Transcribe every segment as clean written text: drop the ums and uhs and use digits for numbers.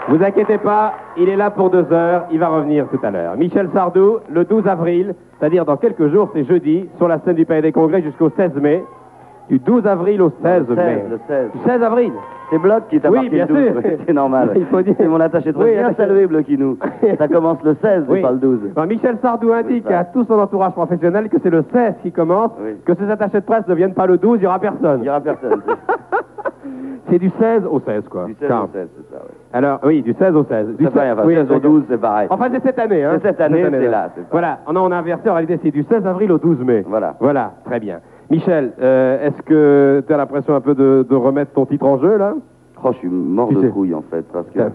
Vous inquiétez pas, il est là pour 2 heures, il va revenir tout à l'heure. Michel Sardou, le 12 avril, c'est-à-dire dans quelques jours, c'est jeudi, sur la scène du Palais des Congrès jusqu'au 16 mai. Du 12 avril au 16 mai. Le 16. Du 16 avril. C'est Bloch qui t'a Oui, marqué bien le 12. sûr. Oui, c'est normal. Il faut dire. C'est mon attaché de presse. Oui, Bien salué, Blochinou. Ça commence le 16, Oui. pas le 12. Non, Michel Sardou indique ça. à tout son entourage professionnel que c'est le 16 qui commence, Oui. que ces attachés de presse ne viennent pas le 12, il n'y aura personne. Il n'y aura personne. C'est du 16 au 16, quoi. Du 16 Car- au 16, c'est ça, oui. Alors, oui, du 16 au 16. Du C'est pareil, enfin, oui, 16 au 12, c'est pareil. Enfin, c'est cette année, hein. C'est cette année, c'est là, c'est pareil. Voilà, on a inversé, en réalité, c'est du 16 avril au 12 mai. Voilà. Voilà, très bien. Michel, est-ce que tu as l'impression un peu de remettre ton titre en jeu, là? Oh, je suis mort Tu de sais. couille, en fait, parce que... Ça.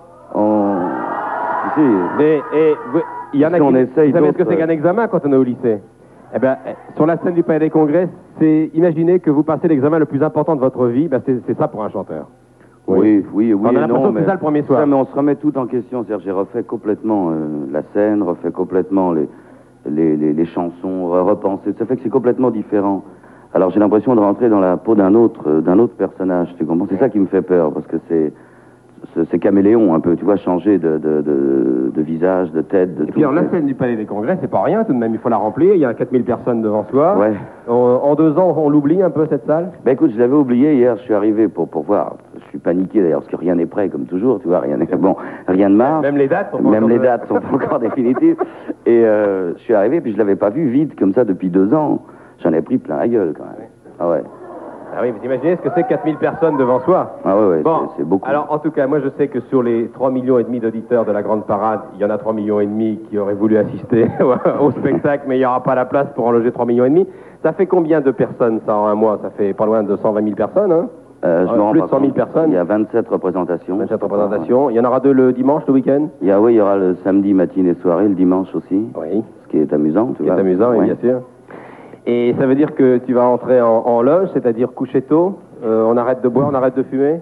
Tu sais, Il y en a Si on qui essaye vous savez ce que d'autres, c'est qu'un examen quand on est au lycée? Eh bien, sur la scène du Palais des Congrès, c'est imaginez que vous passez l'examen le plus important de votre vie, ben c'est ça pour un chanteur. oui, On a et l'impression non, que c'est ça le premier soir. Ça, mais on se remet tout en question. C'est-à-dire, j'ai refait complètement la scène, refait complètement les chansons, repensé. Ça fait que c'est complètement différent. Alors, j'ai l'impression de rentrer dans la peau d'un autre personnage, tu comprends? C'est ça qui me fait peur, parce que c'est caméléon un peu, tu vois, changer de visage, de tête, de Et tout. puis alors, la scène du Palais des Congrès, c'est pas rien, tout de même, il faut la remplir, il y a 4000 personnes devant soi. Ouais. En 2 ans, on l'oublie un peu, cette salle? Ben écoute, je l'avais oublié hier, je suis arrivé pour voir. Je suis paniqué d'ailleurs, parce que rien n'est prêt, comme toujours, tu vois, rien ne marche. Même les dates sont pas Même encore les prêtes. dates sont pas encore définitives. Et je suis arrivé, puis je l'avais pas vu vide comme ça depuis 2 ans. J'en ai pris plein la gueule, quand même. Ah ouais. Ah oui, vous imaginez ce que c'est 4000 personnes devant soi? Ah ouais, Bon, c'est beaucoup. alors en tout cas, moi je sais que sur les 3,5 millions d'auditeurs de la Grande Parade, il y en a 3,5 millions qui auraient voulu assister au spectacle, mais il n'y aura pas la place pour en loger 3,5 millions. Ça fait combien de personnes, ça, en un mois? Ça fait pas loin de 120 000 personnes, hein? Je me rends plus pas de 100 000 compte. personnes. Il y a 27 représentations. 27 représentations. Il y en aura 2 le dimanche, le week-end? Il y aura le samedi matinée et soirée, le dimanche aussi. Oui. Ce qui est amusant, tu C'est vois. amusant, oui, Ouais. bien sûr. Et ça veut dire que tu vas entrer en loge, c'est-à-dire coucher tôt, on arrête de boire, on arrête de fumer?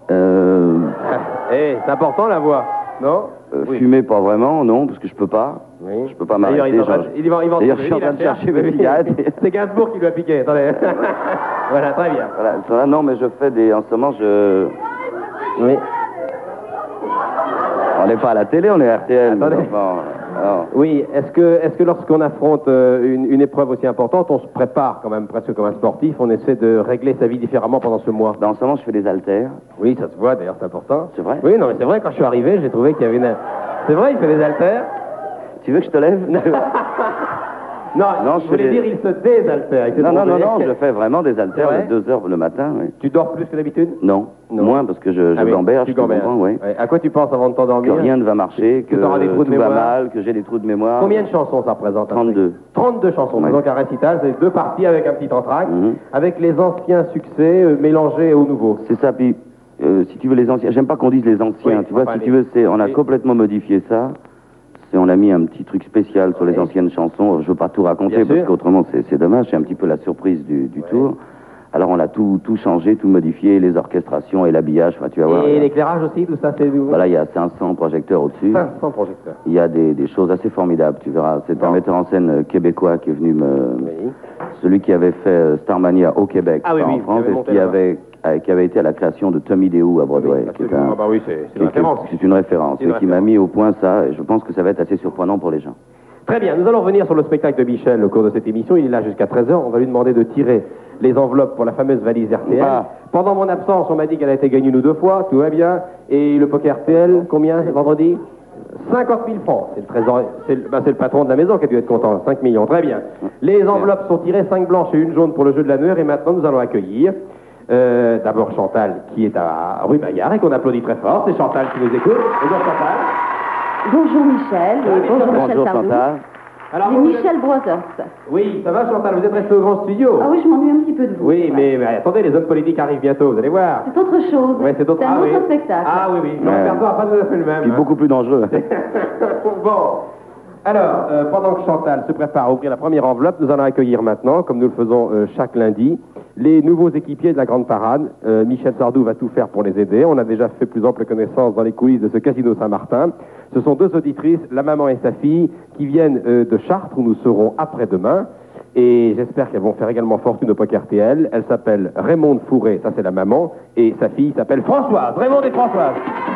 C'est important la voix, non? Oui. Fumer, pas vraiment, non, parce que je peux pas. Oui. Je peux pas D'ailleurs, m'arrêter. il va D'ailleurs, je suis en train de chercher mes cigarettes. C'est Gainsbourg qui lui a piqué, attendez. Voilà, très bien. Voilà, ça va, non, mais je fais des... En ce moment, je... Oui. On n'est pas à la télé, on est à RTL. Attendez. mais enfin, alors, Oui, est-ce que lorsqu'on affronte une épreuve aussi importante, on se prépare quand même presque comme un sportif, on essaie de régler sa vie différemment pendant ce mois? en ce moment, je fais des haltères. Oui, ça se voit d'ailleurs, c'est important. C'est vrai? Oui, non, mais c'est vrai, quand je suis arrivé, j'ai trouvé qu'il y avait une... C'est vrai, il fait des haltères? Tu veux que je te lève? Non, Non, je voulais dire, il se désaltère. il s'est Non, trompé. je fais vraiment des haltères Ouais. de 2 heures le matin, oui. Tu dors plus que d'habitude? Non, Non. moins parce que je Ah oui, gamberge, tu tu comprends, gamberges. oui. Ouais. À quoi tu penses avant de Que t'endormir? rien ne va marcher, que tu auras des trous de tout va mémoire. mal, que j'ai des trous de mémoire. Combien de chansons ça représente? 32. 32 chansons, Ouais. donc un récital, c'est 2 parties avec un petit entracte, Mhm. avec les anciens succès mélangés aux nouveaux. C'est ça, puis si tu veux les anciens, j'aime pas qu'on dise les anciens, Oui, tu vois, enfin, si les- tu veux, on a les- complètement modifié ça. On a mis un petit truc spécial sur les Oui. anciennes chansons. Je veux pas tout raconter Bien parce sûr. qu'autrement c'est dommage. C'est un petit peu la surprise du tour. Alors on a tout changé, tout modifié, les orchestrations et l'habillage. Enfin, tu vas voir. Et l'éclairage aussi, tout ça, c'est nouveau? Voilà, il y a 500 projecteurs au-dessus. 500 projecteurs. Il y a des choses assez formidables. Tu verras. C'est un Bon. metteur en scène québécois qui est venu Oui. celui qui avait fait Starmania au Québec, Ah oui, pas oui, en qui France, avait et monté qui avait été à la création de Tommy Deo à Broadway. qui est un- Ah bah oui, c'est qui une est- référence. C'est une référence. C'est une Et qui m'a référence. mis au point ça. Et je pense que ça va être assez surprenant pour les gens. Très bien, nous allons revenir sur le spectacle de Michel au cours de cette émission. Il est là jusqu'à 13h. On va lui demander de tirer les enveloppes pour la fameuse valise RTL. Ah. Pendant mon absence, on m'a dit qu'elle a été gagnée une ou 2 fois, tout va bien. Et le poker RTL, combien vendredi? 50 000 francs. C'est le trésor, c'est le patron de la maison qui a dû être content. 5 millions, très bien. Les enveloppes sont tirées, 5 blanches et 1 jaune pour le jeu de l'annuaire. Et maintenant, nous allons accueillir d'abord Chantal, qui est à rue Maillard et qu'on applaudit très fort. C'est Chantal qui nous écoute. Bonjour Chantal. Bonjour Michel, et bonjour Michel Bonjour Sardou. Chantal. Alors, C'est vous Michel Brothers. Oui, ça va Chantal, vous êtes resté au grand studio. Ah oui, je m'ennuie un petit peu de vous. Oui, Ouais. mais attendez, les hommes politiques arrivent bientôt, vous allez voir. C'est autre chose. Ouais, c'est d'autres- un oui. autre spectacle. Ah oui, oui. Le Ouais. répertoire pas tout à fait le même. Puis hein. beaucoup plus dangereux. Bon. Alors, pendant que Chantal se prépare à ouvrir la première enveloppe, nous allons accueillir maintenant, comme nous le faisons chaque lundi, les nouveaux équipiers de la Grande Parade. Michel Sardou va tout faire pour les aider. On a déjà fait plus ample connaissance dans les coulisses de ce Casino Saint-Martin. Ce sont 2 auditrices, la maman et sa fille, qui viennent de Chartres, où nous serons après-demain. Et j'espère qu'elles vont faire également fortune au poker RTL. Elle s'appelle Raymonde Fourré, ça c'est la maman, et sa fille s'appelle Françoise. Raymonde et Françoise.